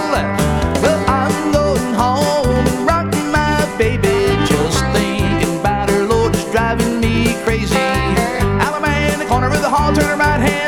left. Well, I'm going home and rocking my baby. Just thinking about her, Lord, it's driving me crazy. Alabama in the corner of the hall, turn her right hand.